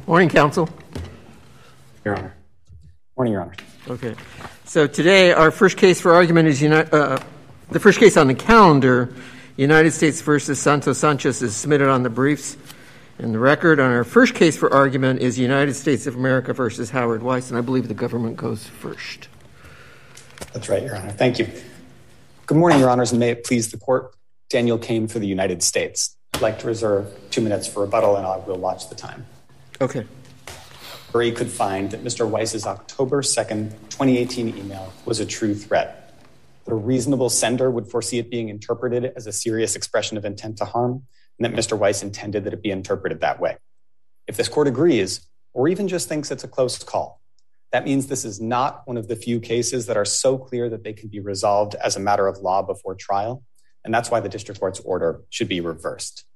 Morning, counsel. Your Honor. Morning, Your Honor. Okay. So today our first case for argument is the first case on the calendar, United States versus Santos Sanchez, is submitted on the briefs and the record. On our first case for argument is United States of America versus Howard Weiss, and I believe the government goes first. That's right, Your Honor. Thank you. Good morning, Your Honors, and may it please the court. Daniel Kane for the United States. I'd like to reserve 2 minutes for rebuttal, and I will watch the time. Okay. Jury could find that Mr. Weiss's October 2nd, 2018 email was a true threat. That a reasonable sender would foresee it being interpreted as a serious expression of intent to harm, and that Mr. Weiss intended that it be interpreted that way. If this court agrees, or even just thinks it's a close call, that means this is not one of the few cases that are so clear that they can be resolved as a matter of law before trial, and that's why the district court's order should be reversed.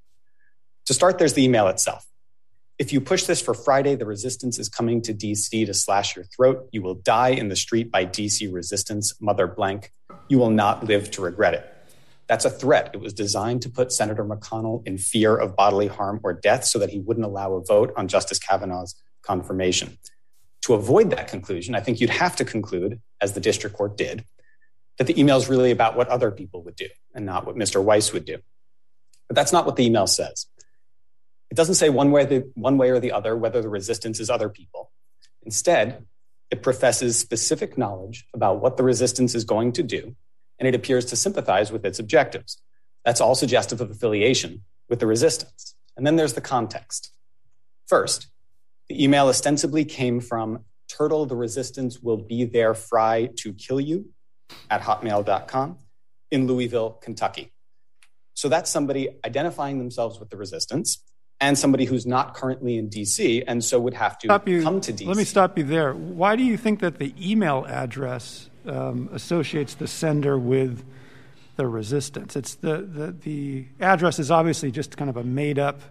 To start, there's the email itself. If you push this for Friday, the resistance is coming to D.C. to slash your throat. You will die in the street by D.C. resistance, mother blank. You will not live to regret it. That's a threat. It was designed to put Senator McConnell in fear of bodily harm or death so that he wouldn't allow a vote on Justice Kavanaugh's confirmation. To avoid that conclusion, I think you'd have to conclude, as the district court did, that the email is really about what other people would do and not what Mr. Weiss would do. But that's not what the email says. It doesn't say one way or the other whether the resistance is other people. Instead, it professes specific knowledge about what the resistance is going to do, and it appears to sympathize with its objectives. That's all suggestive of affiliation with the resistance. And then there's the context. First, the email ostensibly came from Turtle, the resistance will be there, Fry to kill you, at hotmail.com in Louisville, Kentucky. So that's somebody identifying themselves with the resistance and somebody who's not currently in D.C. and so would have to come to D.C. Let me stop you there. Why do you think that the email address associates the sender with the resistance? It's the address is obviously just kind of a made-up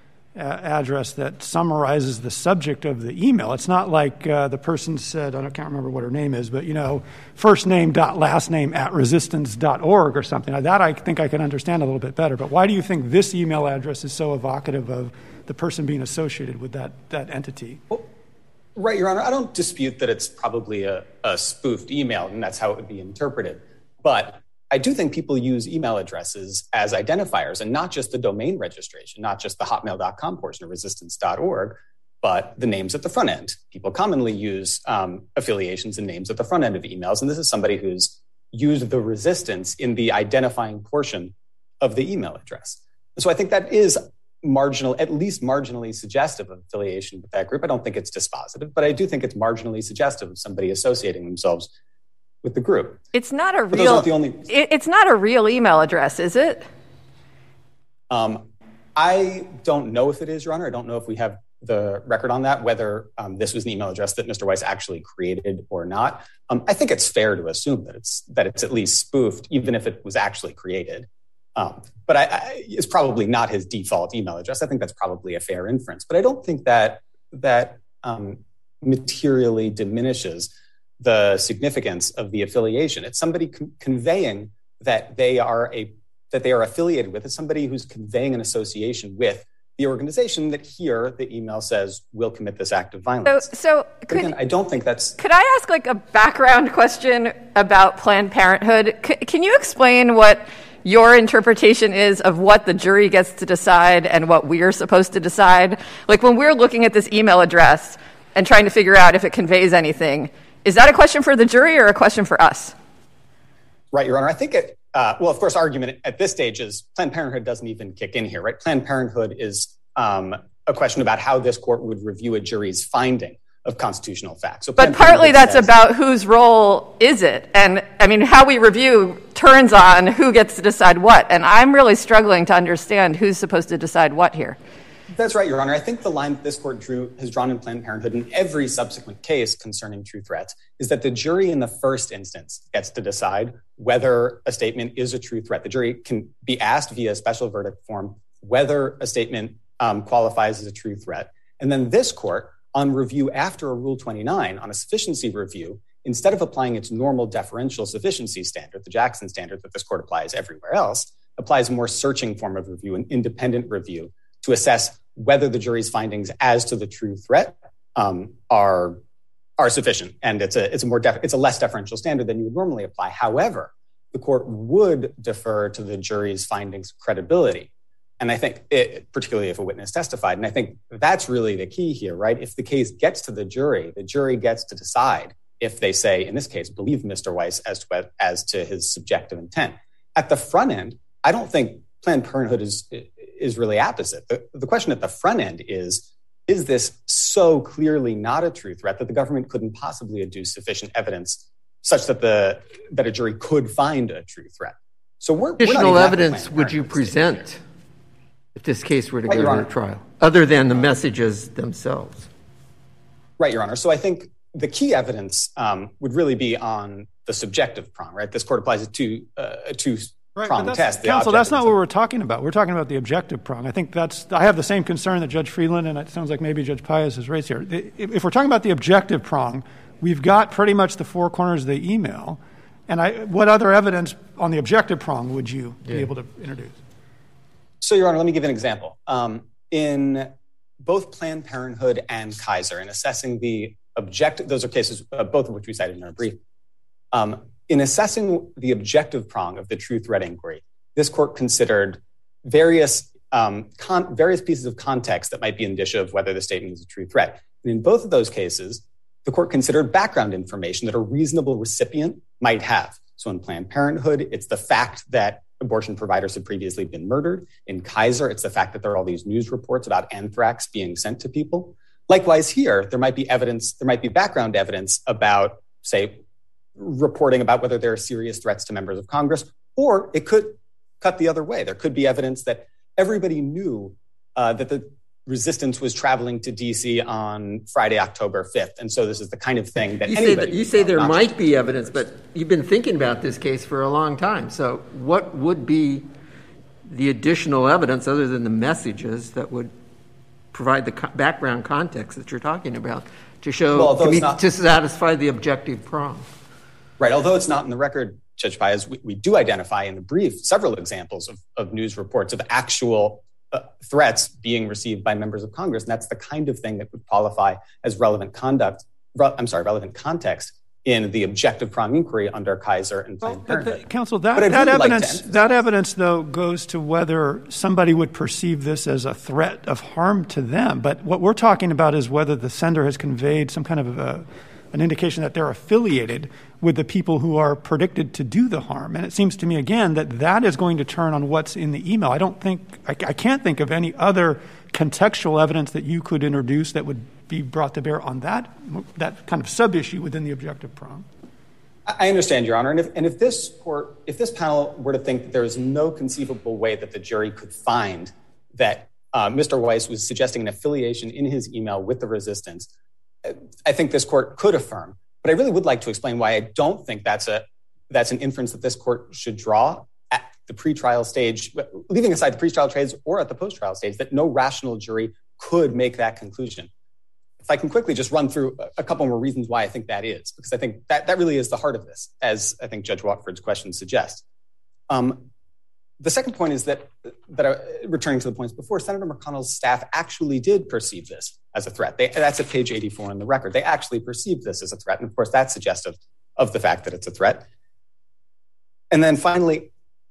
address that summarizes the subject of the email. It's not like the person said, I can't remember what her name is, but, first name dot last name at resistance.org or something. That I think I can understand a little bit better. But why do you think this email address is so evocative of the person being associated with that entity? Well, right, Your Honor. I don't dispute that it's probably a spoofed email, and that's how it would be interpreted. But I do think people use email addresses as identifiers, and not just the domain registration, not just the hotmail.com portion of resistance.org, but the names at the front end. People commonly use affiliations and names at the front end of emails, and this is somebody who's used the resistance in the identifying portion of the email address. And so I think that is at least marginally suggestive of affiliation with that group. I don't think it's dispositive, but I do think it's marginally suggestive of somebody associating themselves with the group. It's not a real. It's not a real email address, is it? I don't know if it is, Your Honor. I don't know if we have the record on that, whether this was an email address that Mr. Weiss actually created or not. I think it's fair to assume that it's at least spoofed, even if it was actually created. But it's probably not his default email address. I think that's probably a fair inference. But I don't think that materially diminishes the significance of the affiliation. It's somebody conveying that they are affiliated with. It's somebody who's conveying an association with the organization that here the email says will commit this act of violence. So I don't think that's. Could I ask a background question about Planned Parenthood? Can you explain what your interpretation is of what the jury gets to decide and what we're supposed to decide? When we're looking at this email address and trying to figure out if it conveys anything, is that a question for the jury or a question for us? Right, Your Honor. I think of course, argument at this stage is Planned Parenthood doesn't even kick in here, right? Planned Parenthood is a question about how this court would review a jury's finding of constitutional facts. But partly that's about whose role is it? And how we review turns on who gets to decide what. And I'm really struggling to understand who's supposed to decide what here. That's right, Your Honor. I think the line that this court has drawn in Planned Parenthood in every subsequent case concerning true threats is that the jury in the first instance gets to decide whether a statement is a true threat. The jury can be asked via a special verdict form whether a statement qualifies as a true threat. And then this court, on review after a Rule 29, on a sufficiency review, instead of applying its normal deferential sufficiency standard, the Jackson standard that this court applies everywhere else, applies a more searching form of review, an independent review, to assess whether the jury's findings as to the true threat are sufficient. And it's a less deferential standard than you would normally apply. However, the court would defer to the jury's findings credibility. And I think, particularly if a witness testified, and I think that's really the key here, right? If the case gets to the jury gets to decide if they say, in this case, believe Mr. Weiss as to his subjective intent. At the front end, I don't think Planned Parenthood is really opposite. The question at the front end is this so clearly not a true threat that the government couldn't possibly adduce sufficient evidence such that a jury could find a true threat? So what additional evidence would you present if this case were to go to trial, other than the messages themselves? Right, Your Honor. So I think the key evidence would really be on the subjective prong, right? This court applies a two-prong test. Counsel, that's not what we're talking about. We're talking about the objective prong. I think I have the same concern that Judge Friedland, and it sounds like maybe Judge Pius has raised here. If we're talking about the objective prong, we've got pretty much the four corners of the email. And what other evidence on the objective prong would you be able to introduce? So, Your Honor, let me give an example. In both Planned Parenthood and Kaiser, in assessing the objective, those are cases, both of which we cited in our brief. In assessing the objective prong of the true threat inquiry, this court considered various pieces of context that might be indicative of whether the statement is a true threat. And in both of those cases, the court considered background information that a reasonable recipient might have. So in Planned Parenthood, it's the fact that abortion providers had previously been murdered. In Kaiser, it's the fact that there are all these news reports about anthrax being sent to people. Likewise here, there might be background evidence about, say, reporting about whether there are serious threats to members of Congress, or it could cut the other way. There could be evidence that everybody knew that the resistance was traveling to D.C. on Friday, October 5th. And so this is the kind of thing that you say there might be evidence, but you've been thinking about this case for a long time. So what would be the additional evidence other than the messages that would provide the background context that you're talking about to show, to satisfy the objective prong? Right. Although it's not in the record, Judge Paez, we do identify in the brief several examples of news reports of actual threats being received by members of Congress. And that's the kind of thing that would qualify as relevant context in the objective prong inquiry under Kaiser and Planned Parenthood. Counsel, that evidence, though, goes to whether somebody would perceive this as a threat of harm to them. But what we're talking about is whether the sender has conveyed some kind of an indication that they're affiliated with the people who are predicted to do the harm. And it seems to me, again, that is going to turn on what's in the email. I can't think of any other contextual evidence that you could introduce that would be brought to bear on that kind of sub-issue within the objective prong. I understand, Your Honor. And if this panel were to think that there is no conceivable way that the jury could find that Mr. Weiss was suggesting an affiliation in his email with the resistance, I think this court could affirm. But I really would like to explain why I don't think that's an inference that this court should draw at the pretrial stage, leaving aside the pretrial trades or at the post-trial stage, that no rational jury could make that conclusion. If I can quickly just run through a couple more reasons why I think that is, because I think that really is the heart of this, as I think Judge Watford's question suggests. The second point is that returning to the points before, Senator McConnell's staff actually did perceive this as a threat. That's at page 84 in the record. They actually perceived this as a threat. And of course, that's suggestive of the fact that it's a threat. And then finally,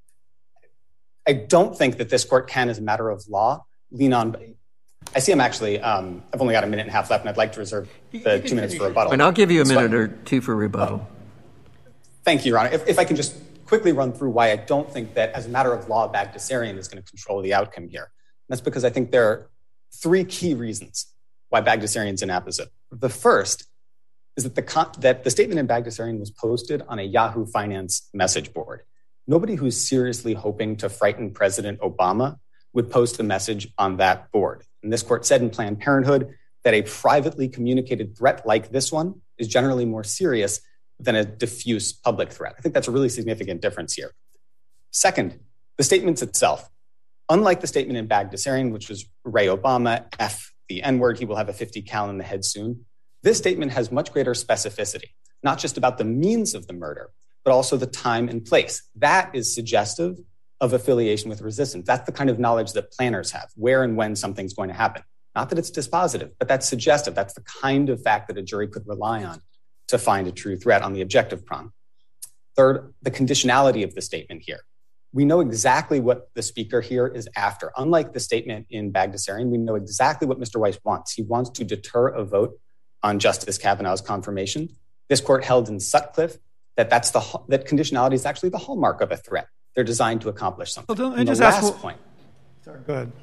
I don't think that this court can, as a matter of law, lean on. I see I'm actually, I've only got a minute and a half left, and I'd like to reserve the 2 minutes for rebuttal. And I'll give you a minute or two for rebuttal. Thank you, Your Honor. If I can just quickly run through why I don't think that, as a matter of law, Bagdasarian is going to control the outcome here. And that's because I think there are 3 key reasons why Bagdasarian is inapposite. The first is that the statement in Bagdasarian was posted on a Yahoo Finance message board. Nobody who's seriously hoping to frighten President Obama would post a message on that board. And this court said in Planned Parenthood that a privately communicated threat like this one is generally more serious than a diffuse public threat. I think that's a really significant difference here. Second, the statements itself. Unlike the statement in Bagdasarian, which was Ray Obama, F the N-word, he will have a 50 cal in the head soon, this statement has much greater specificity, not just about the means of the murder, but also the time and place. That is suggestive of affiliation with resistance. That's the kind of knowledge that planners have, where and when something's going to happen. Not that it's dispositive, but that's suggestive. That's the kind of fact that a jury could rely on to find a true threat on the objective prong. Third, the conditionality of the statement here. We know exactly what the speaker here is after. Unlike the statement in Bagdasarian, we know exactly what Mr. Weiss wants. He wants to deter a vote on Justice Kavanaugh's confirmation. This court held in Sutcliffe that that conditionality is actually the hallmark of a threat. They're designed to accomplish something. Well, and the last point. Sorry, go ahead.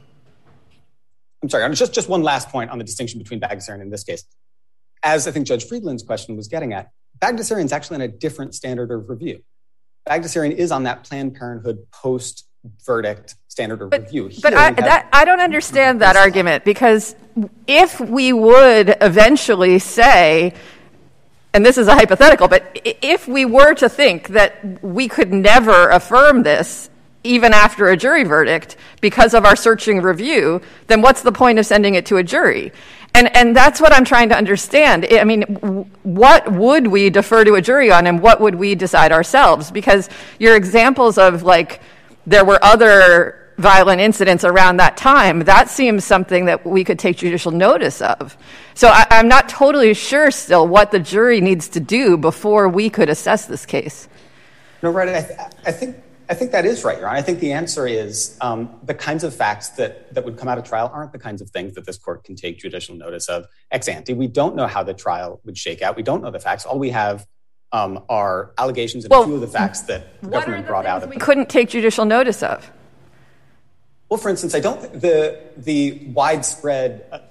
I'm sorry, just one last point on the distinction between Bagdasarian in this case. As I think Judge Friedland's question was getting at, Bagdasarian is actually on a different standard of review. Bagdasarian is on that Planned Parenthood post-verdict standard of review. But I don't understand that argument, because if we would eventually say, and this is a hypothetical, but if we were to think that we could never affirm this, even after a jury verdict, because of our searching review, then what's the point of sending it to a jury? And that's what I'm trying to understand. I mean, what would we defer to a jury on, and what would we decide ourselves? Because your examples of, like, there were other violent incidents around that time, that seems something that we could take judicial notice of. So I'm not totally sure still what the jury needs to do before we could assess this case. No, right. I think that is right, Your Honor. I think the answer is the kinds of facts that would come out of trial aren't the kinds of things that this court can take judicial notice of ex ante. We don't know how the trial would shake out. We don't know the facts. All we have are allegations and a few of the facts that the government brought out. We couldn't take judicial notice of. Well, for instance, I don't think the widespread,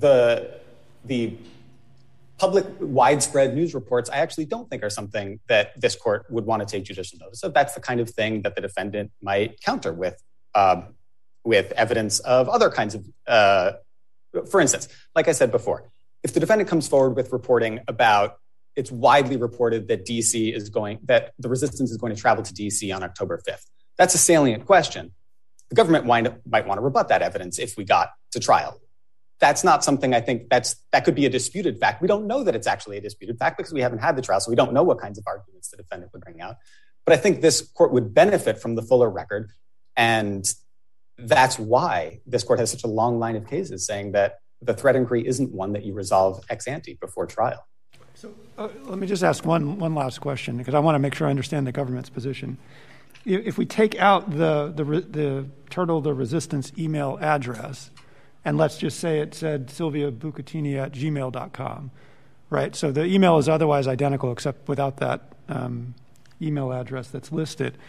the public widespread news reports, I actually don't think are something that this court would want to take judicial notice of. That's the kind of thing that the defendant might counter with evidence of other kinds of, for instance, like I said before, if the defendant comes forward with reporting about, it's widely reported that that the resistance is going to travel to DC on October 5th. That's a salient question. The government might want to rebut that evidence if we got to trial. That's not something I think that could be a disputed fact. We don't know that it's actually a disputed fact because we haven't had the trial, so we don't know what kinds of arguments the defendant would bring out. But I think this court would benefit from the fuller record, and that's why this court has such a long line of cases saying that the threat inquiry isn't one that you resolve ex ante before trial. So let me just ask one last question, because I want to make sure I understand the government's position. If we take out the Turtle the Resistance email address, and let's just say it said sylviabucatini@gmail.com, right? So the email is otherwise identical except without that email address that's listed.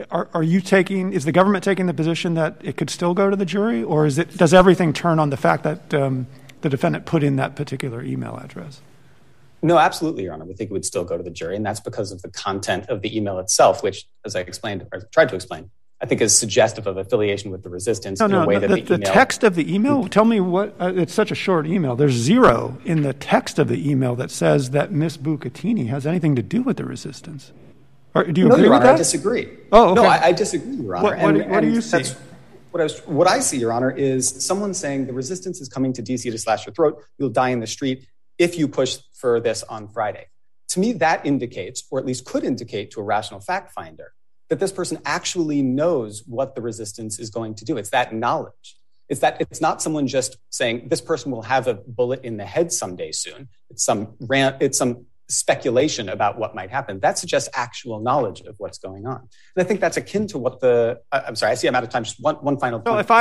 Is the government taking the position that it could still go to the jury, or does everything turn on the fact that the defendant put in that particular email address? No, absolutely, Your Honor. We think it would still go to the jury, and that's because of the content of the email itself, which, as I explained, or tried to explain, I think is suggestive of affiliation with the resistance in a way that the text of the email, tell me what, it's such a short email. There's zero in the text of the email that says that Ms. Bucatini has anything to do with the resistance. Do you agree Your with Honor, that? I disagree. Oh, okay. No, I disagree, Your Honor. What do you see? What I see, Your Honor, is someone saying the resistance is coming to DC to slash your throat. You'll die in the street if you push for this on Friday. To me, that indicates, or at least could indicate to a rational fact finder, that this person actually knows what the resistance is going to do. It's that knowledge. It's not someone just saying this person will have a bullet in the head someday soon. It's some speculation about what might happen. That suggests actual knowledge of what's going on. And I think that's akin to what I'm sorry, I see I'm out of time. Just one final point. No, if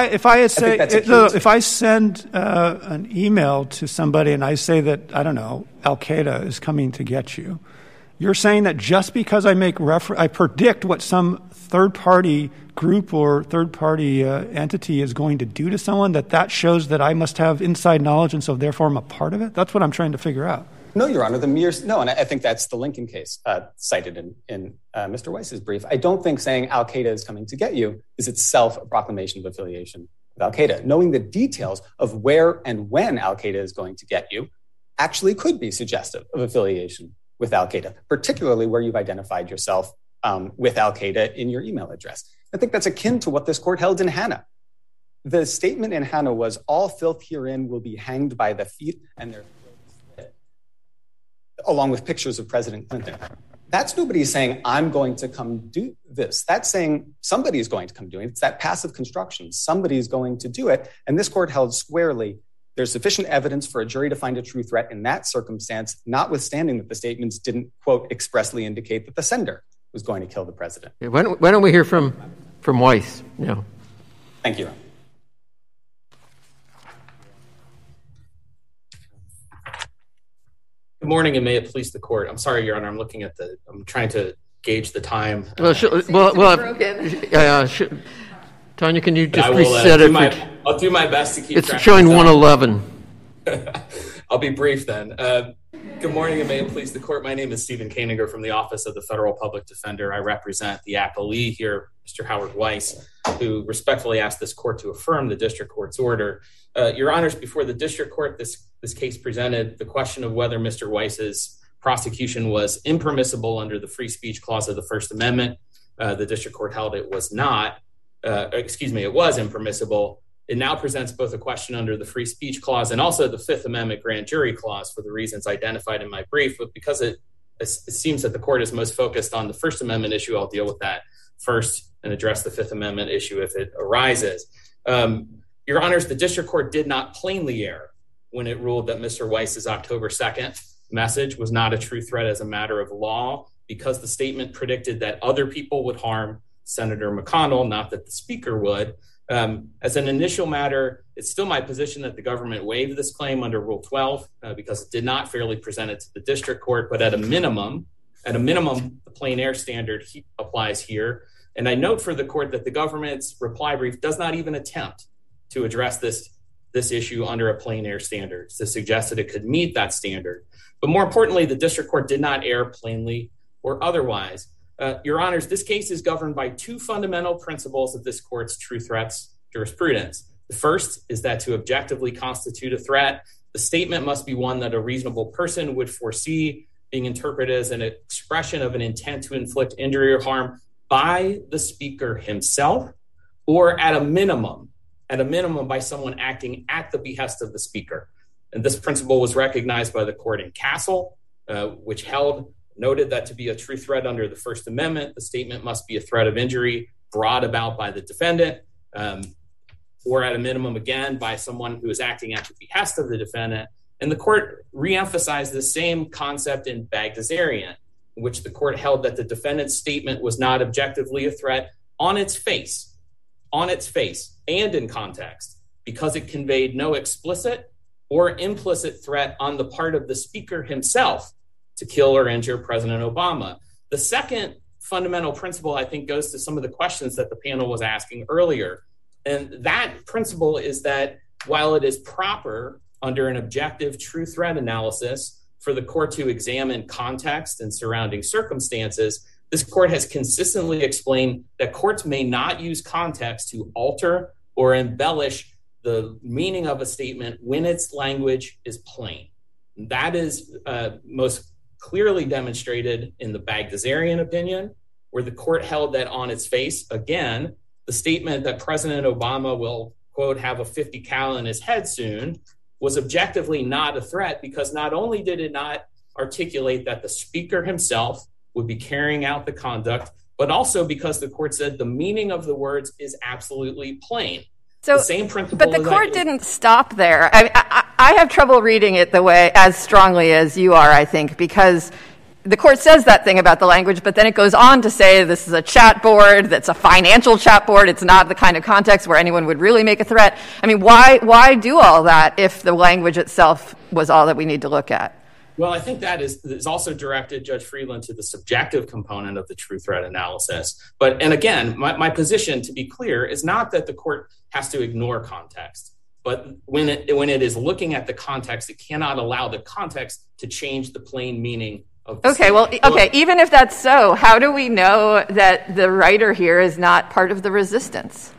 I send an email to somebody and I say that, I don't know, Al-Qaeda is coming to get you, you're saying that just because I predict what some third-party group or third-party entity is going to do to someone, that shows that I must have inside knowledge and so therefore I'm a part of it? That's what I'm trying to figure out. No, Your Honor, and I think that's the Lincoln case cited in Mr. Weiss's brief. I don't think saying Al-Qaeda is coming to get you is itself a proclamation of affiliation with Al-Qaeda. Knowing the details of where and when Al-Qaeda is going to get you actually could be suggestive of affiliation with Al-Qaeda, particularly where you've identified yourself with Al-Qaeda in your email address. I think that's akin to what this court held in Hanna. The statement in Hanna was, all filth herein will be hanged by the feet and their throats slit, along with pictures of President Clinton. That's nobody saying, I'm going to come do this. That's saying somebody's going to come do it. It's that passive construction. Somebody's going to do it. And this court held squarely, there's sufficient evidence for a jury to find a true threat in that circumstance, notwithstanding that the statements didn't, quote, expressly indicate that the sender was going to kill the president. Okay, why don't we hear from Weiss now? Thank you. Good morning, and may it please the court. I'm sorry, Your Honor. I'm trying to gauge the time. Tanya, can you just reset it? I'll do my best to keep. It's showing 1:11. I'll be brief then. Good morning, and may it please the court. My name is Stephen Koeninger from the Office of the Federal Public Defender. I represent the appellee here, Mr. Howard Weiss, who respectfully asked this court to affirm the district court's order. Your Honors, before the district court, this case presented the question of whether Mr. Weiss's prosecution was impermissible under the free speech clause of the First Amendment. The district court held it was not. It was impermissible. It now presents both a question under the free speech clause and also the Fifth Amendment grand jury clause for the reasons identified in my brief. But because it seems that the court is most focused on the First Amendment issue, I'll deal with that first and address the Fifth Amendment issue if it arises. Your Honors, the district court did not plainly err when it ruled that Mr. Weiss's October 2nd message was not a true threat as a matter of law because the statement predicted that other people would harm Senator McConnell, not that the speaker would. As an initial matter, it's still my position that the government waived this claim under Rule 12 because it did not fairly present it to the district court, but at a minimum, the plain air standard applies here. And I note for the court that the government's reply brief does not even attempt to address this issue under a plain air standard to suggest that it could meet that standard. But more importantly, the district court did not err plainly or otherwise. Your Honors, this case is governed by two fundamental principles of this court's true threats jurisprudence. The first is that to objectively constitute a threat, the statement must be one that a reasonable person would foresee being interpreted as an expression of an intent to inflict injury or harm by the speaker himself, or at a minimum by someone acting at the behest of the speaker. And this principle was recognized by the court in Castle, which noted that to be a true threat under the First Amendment, the statement must be a threat of injury brought about by the defendant, or at a minimum, again, by someone who is acting at the behest of the defendant. And the court reemphasized the same concept in Bagdasarian, in which the court held that the defendant's statement was not objectively a threat on its face, and in context, because it conveyed no explicit or implicit threat on the part of the speaker himself to kill or injure President Obama. The second fundamental principle, I think, goes to some of the questions that the panel was asking earlier. And that principle is that while it is proper under an objective true threat analysis for the court to examine context and surrounding circumstances, this court has consistently explained that courts may not use context to alter or embellish the meaning of a statement when its language is plain. That is most clearly demonstrated in the Bagdasarian opinion, where the court held that on its face, again, the statement that President Obama will, quote, have a 50 cal in his head soon was objectively not a threat because not only did it not articulate that the speaker himself would be carrying out the conduct, but also because the court said the meaning of the words is absolutely plain. So, the same principle. But the court didn't stop there. I have trouble reading it the way as strongly as you are, I think, because the court says that thing about the language, but then it goes on to say this is a chat board, that's a financial chat board. It's not the kind of context where anyone would really make a threat. I mean, why do all that if the language itself was all that we need to look at? Well, I think that is also directed, Judge Friedland, to the subjective component of the true threat analysis. And again, my position, to be clear, is not that the court has to ignore context. But when it is looking at the context, it cannot allow the context to change the plain meaning of the statement. Okay, even if that's so, how do we know that the writer here is not part of the resistance?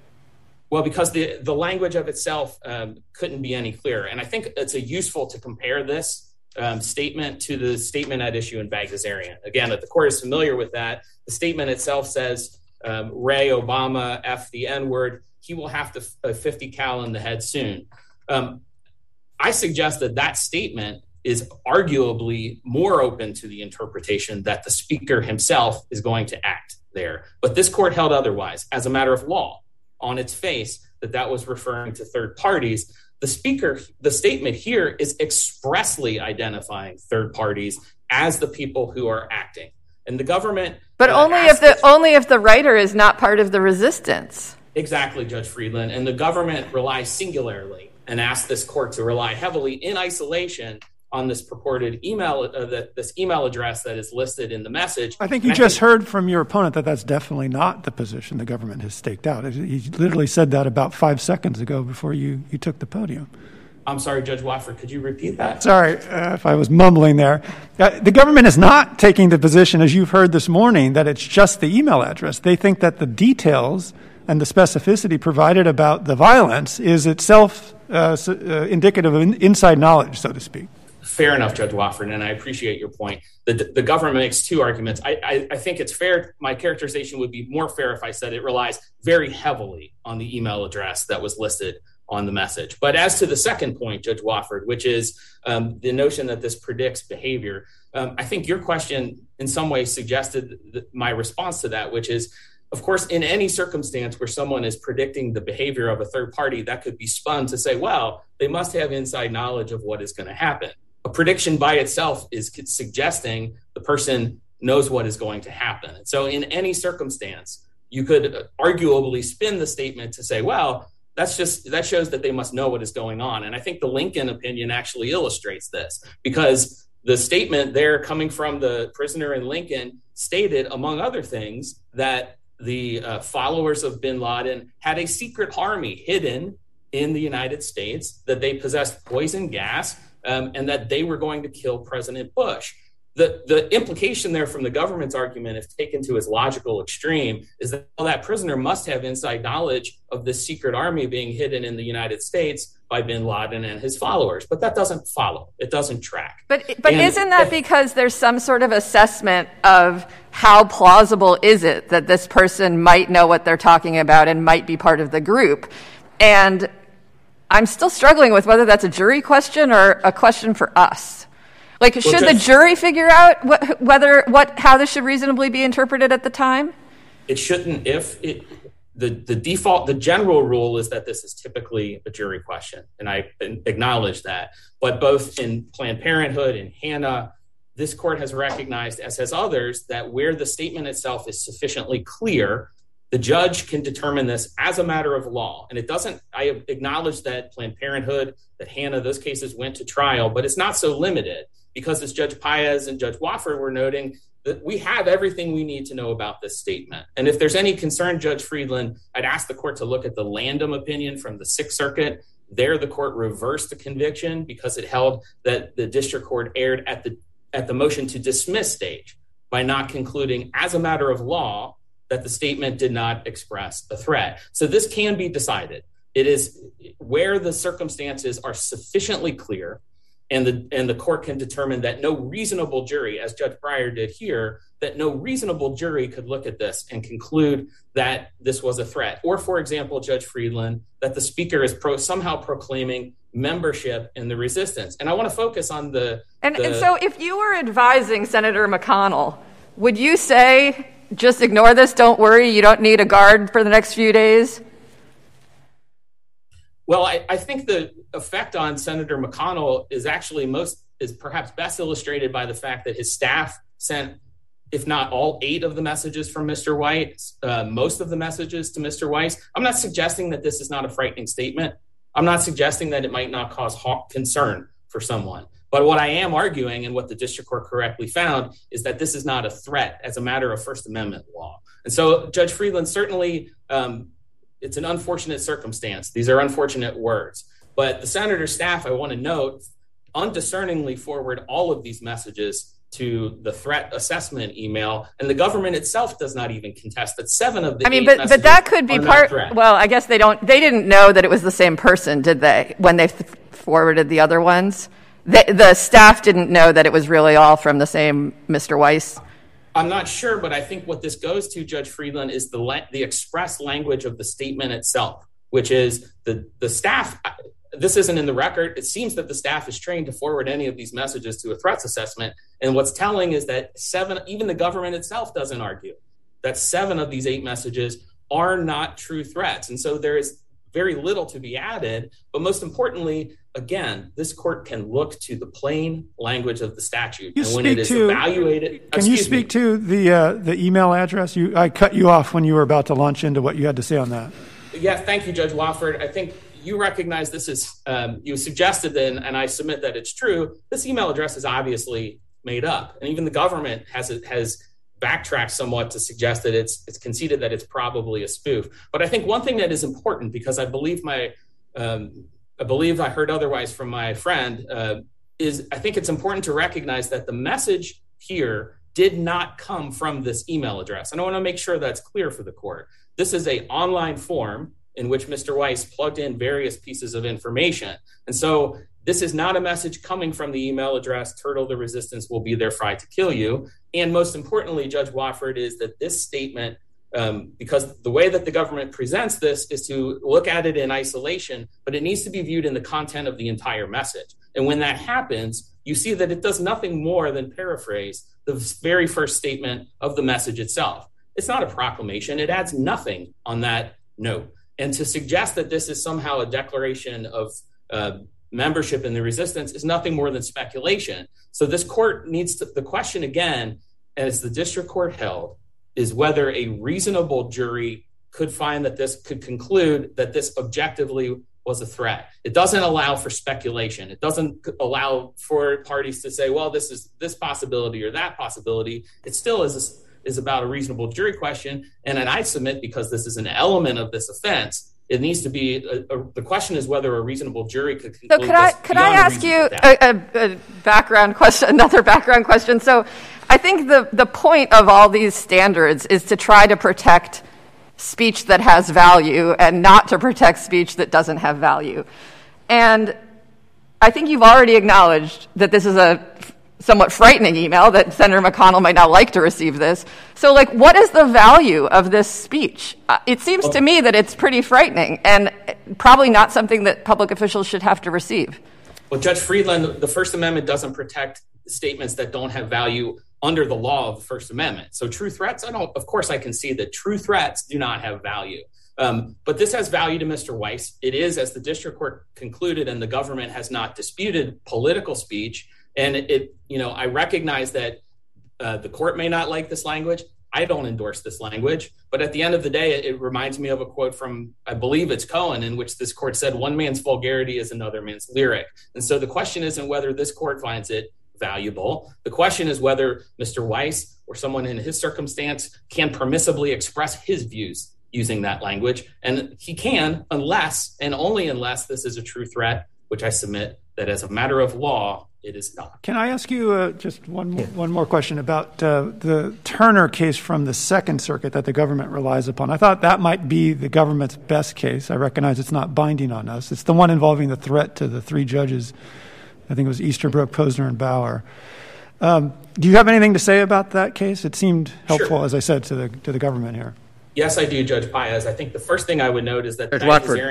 Well, because the language of itself couldn't be any clearer. And I think it's useful to compare this statement to the statement at issue in Bagdasarian. Again, if the court is familiar with that, the statement itself says, Ray Obama, F the N-word, he will have a 50 cal in the head soon. I suggest that statement is arguably more open to the interpretation that the speaker himself is going to act there. But this court held otherwise. As a matter of law, on its face, that was referring to third parties. The statement here is expressly identifying third parties as the people who are acting. And the government... But only if the writer is not part of the resistance. Exactly, Judge Friedland. And the government relies singularly and asks this court to rely heavily in isolation on this purported email, this email address that is listed in the message. I think you just heard from your opponent that that's definitely not the position the government has staked out. He literally said that about 5 seconds ago before you took the podium. I'm sorry, Judge Wofford, could you repeat that? Sorry if I was mumbling there. The government is not taking the position, as you've heard this morning, that it's just the email address. They think that the details and the specificity provided about the violence is itself indicative of inside knowledge, so to speak. Fair enough, Judge Wofford, and I appreciate your point. The government makes two arguments. I think it's fair. My characterization would be more fair if I said it relies very heavily on the email address that was listed on the message. But as to the second point, Judge Wofford, which is the notion that this predicts behavior, I think your question in some ways suggested my response to that, which is, of course, in any circumstance where someone is predicting the behavior of a third party, that could be spun to say, well, they must have inside knowledge of what is going to happen. A prediction by itself is suggesting the person knows what is going to happen. And so in any circumstance, you could arguably spin the statement to say, well, that shows that they must know what is going on. And I think the Lincoln opinion actually illustrates this, because the statement there coming from the prisoner in Lincoln stated, among other things, that the followers of bin Laden had a secret army hidden in the United States, that they possessed poison gas, and that they were going to kill President Bush. The implication there from the government's argument, if taken to its logical extreme, is that that prisoner must have inside knowledge of this secret army being hidden in the United States by bin Laden and his followers. But that doesn't follow. It doesn't track. But isn't that because there's some sort of assessment of how plausible is it that this person might know what they're talking about and might be part of the group? And I'm still struggling with whether that's a jury question or a question for us. Like, should the jury figure out how this should reasonably be interpreted at the time? It shouldn't. The general rule is that this is typically a jury question, and I acknowledge that. But both in Planned Parenthood and Hannah, this court has recognized, as has others, that where the statement itself is sufficiently clear, the judge can determine this as a matter of law. And it doesn't, I acknowledge that Planned Parenthood, that Hannah, those cases went to trial, but it's not so limited, because as Judge Paez and Judge Wofford were noting, that we have everything we need to know about this statement. And if there's any concern, Judge Friedland, I'd ask the court to look at the Landum opinion from the Sixth Circuit. There, the court reversed the conviction because it held that the district court erred at the motion to dismiss stage by not concluding as a matter of law that the statement did not express a threat. So this can be decided. It is where the circumstances are sufficiently clear, and the court can determine that no reasonable jury, as Judge Breyer did here, that no reasonable jury could look at this and conclude that this was a threat. Or, for example, Judge Friedland, that the speaker is somehow proclaiming membership in the resistance. And I want to focus on the... And so if you were advising Senator McConnell, would you say, just ignore this, don't worry, you don't need a guard for the next few days? Well, I think the effect on Senator McConnell is actually perhaps best illustrated by the fact that his staff sent, if not all 8 of the messages from Mr. White, most of the messages to Mr. Weiss. I'm not suggesting that this is not a frightening statement. I'm not suggesting that it might not cause concern for someone. But what I am arguing, and what the district court correctly found, is that this is not a threat as a matter of First Amendment law. And so, Judge Friedland, certainly it's an unfortunate circumstance. These are unfortunate words. But the senator's staff, I want to note, undiscerningly forward all of these messages to the threat assessment email, and the government itself does not even contest that 7 of the 8 messages but that could be part. Threat. Well, I guess they didn't know that it was the same person, did they? When they forwarded the other ones, the staff didn't know that it was really all from the same Mr. Weiss. I'm not sure, but I think what this goes to, Judge Friedland, is the express language of the statement itself, which is the staff. this isn't in the record. It seems that the staff is trained to forward any of these messages to a threats assessment. And what's telling is that even the government itself doesn't argue that 7 of these 8 messages are not true threats. And so there is very little to be added. But most importantly, again, this court can look to the plain language of the statute. And when it is evaluated... Can you speak to the email address? I cut you off when you were about to launch into what you had to say on that. Yeah, thank you, Judge Wofford. I think you recognize this is, you suggested then, and I submit that it's true, this email address is obviously made up. And even the government has backtracked somewhat to suggest that it's conceded that it's probably a spoof. But I think one thing that is important, because I believe I heard otherwise from my friend, is I think it's important to recognize that the message here did not come from this email address. And I want to make sure that's clear for the court. This is an online form in which Mr. Weiss plugged in various pieces of information. And so this is not a message coming from the email address, Turtle, the resistance will be there fried to kill you. And most importantly, Judge Wofford, is that this statement, because the way that the government presents this is to look at it in isolation, but it needs to be viewed in the content of the entire message. And when that happens, you see that it does nothing more than paraphrase the very first statement of the message itself. It's not a proclamation. It adds nothing on that note. And to suggest that this is somehow a declaration of membership in the resistance is nothing more than speculation. So this court needs to, the question again, as the district court held, is whether a reasonable jury could find that this could conclude that this objectively was a threat. It doesn't allow for speculation. It doesn't allow for parties to say, well, this is this possibility or that possibility. It still is about a reasonable jury question. And I submit, because this is an element of this offense, it needs to be, the question is whether a reasonable jury could conclude. So could I ask you a background question, another background question? So I think the point of all these standards is to try to protect speech that has value and not to protect speech that doesn't have value. And I think you've already acknowledged that this is a somewhat frightening email, that Senator McConnell might not like to receive this. So, what is the value of this speech? It seems to me that it's pretty frightening and probably not something that public officials should have to receive. Well, Judge Friedland, the First Amendment doesn't protect statements that don't have value under the law of the First Amendment. So true threats, of course I can see that true threats do not have value. But this has value to Mr. Weiss. It is, as the district court concluded, and the government has not disputed, political speech. And I recognize that the court may not like this language. I don't endorse this language. But at the end of the day, it reminds me of a quote from, I believe it's Cohen, in which this court said, one man's vulgarity is another man's lyric. And so the question isn't whether this court finds it valuable. The question is whether Mr. Weiss or someone in his circumstance can permissibly express his views using that language. And he can, unless and only unless this is a true threat, which I submit that as a matter of law, it is not. Can I ask you just one more question about the Turner case from the Second Circuit that the government relies upon? I thought that might be the government's best case. I recognize it's not binding on us. It's the one involving the threat to the 3 judges. I think it was Easterbrook, Posner, and Bauer. Do you have anything to say about that case? It seemed helpful, sure, as I said, to the government here. Yes, I do, Judge Paez. I think the first thing I would note is that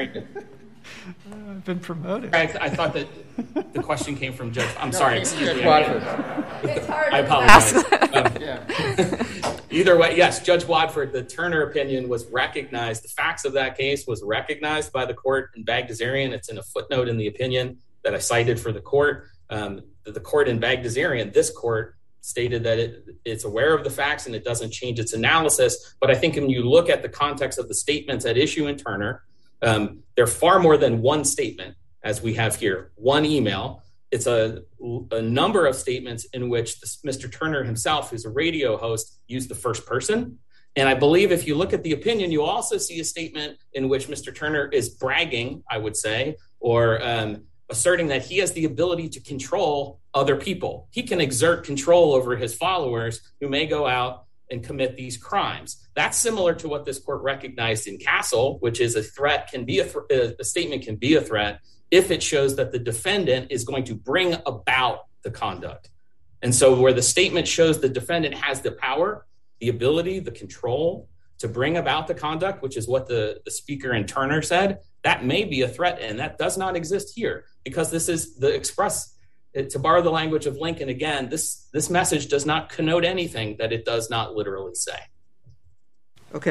I've been promoted. I thought that the question came from Judge. I'm sorry. It's hard. I apologize. Either way, yes, Judge Wadford, the Turner opinion was recognized. The facts of that case was recognized by the court in Bagdasarian. It's in a footnote in the opinion that I cited for the court. The court in Bagdasarian, this court, stated that it's aware of the facts and it doesn't change its analysis. But I think when you look at the context of the statements at issue in Turner, they're far more than one statement, as we have here, one email. It's a number of statements in which Mr. Turner himself, who's a radio host, used the first person. And I believe if you look at the opinion, you also see a statement in which Mr. Turner is bragging, I would say, or asserting that he has the ability to control other people. He can exert control over his followers who may go out and commit these crimes. That's similar to what this court recognized in Castle, which is a threat can be a statement can be a threat if it shows that the defendant is going to bring about the conduct. And so where the statement shows the defendant has the power, the ability, the control, to bring about the conduct, which is what the speaker in Turner said, that may be a threat, and that does not exist here, because this is the express, to borrow the language of Lincoln again, this message does not connote anything that it does not literally say. Okay.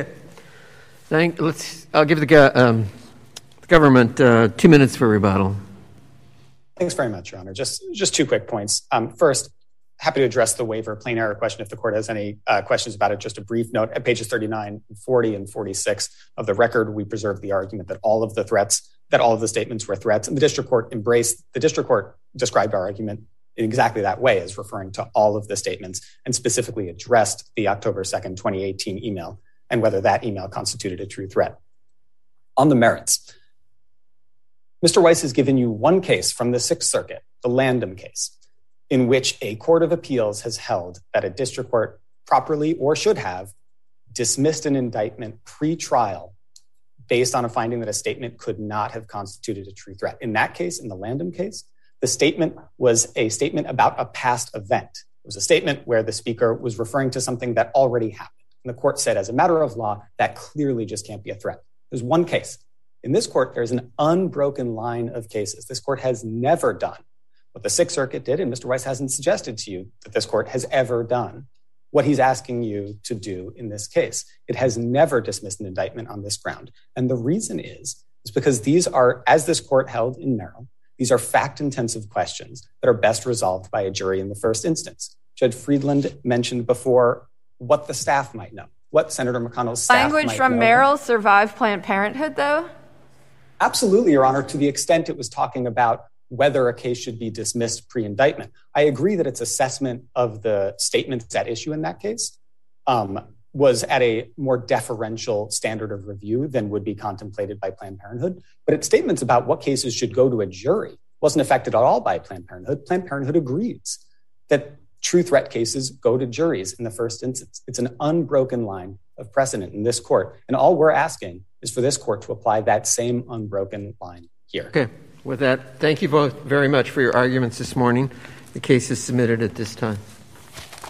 I'll give the government 2 minutes for rebuttal. Thanks very much, Your Honor. Just 2 quick points. First, happy to address the waiver plain error question if the court has any questions about it. Just a brief note, at pages 39, 40, and 46 of the record, we preserved the argument that all of the statements were threats, and the district court described our argument in exactly that way, as referring to all of the statements, and specifically addressed the October 2nd, 2018 email, and whether that email constituted a true threat. On the merits, Mr. Weiss has given you one case from the Sixth Circuit, the Landum case, in which a court of appeals has held that a district court properly or should have dismissed an indictment pre-trial based on a finding that a statement could not have constituted a true threat. In that case, in the Landum case, the statement was a statement about a past event. It was a statement where the speaker was referring to something that already happened. And the court said, as a matter of law, that clearly just can't be a threat. There's one case. In this court, there's an unbroken line of cases. This court has never done what the Sixth Circuit did, and Mr. Weiss hasn't suggested to you that this court has ever done what he's asking you to do in this case. It has never dismissed an indictment on this ground. And the reason is because these are, as this court held in Merrill, these are fact-intensive questions that are best resolved by a jury in the first instance. Judge Friedland mentioned before what the staff might know, what Senator McConnell's staff might know. Language from Merrill survived Planned Parenthood, though? Absolutely, Your Honor, to the extent it was talking about whether a case should be dismissed pre-indictment. I agree that its assessment of the statements at issue in that case was at a more deferential standard of review than would be contemplated by Planned Parenthood. But its statements about what cases should go to a jury wasn't affected at all by Planned Parenthood. Planned Parenthood agrees that true threat cases go to juries in the first instance. It's an unbroken line of precedent in this court. And all we're asking is for this court to apply that same unbroken line here. Okay. With that, thank you both very much for your arguments this morning. The case is submitted at this time.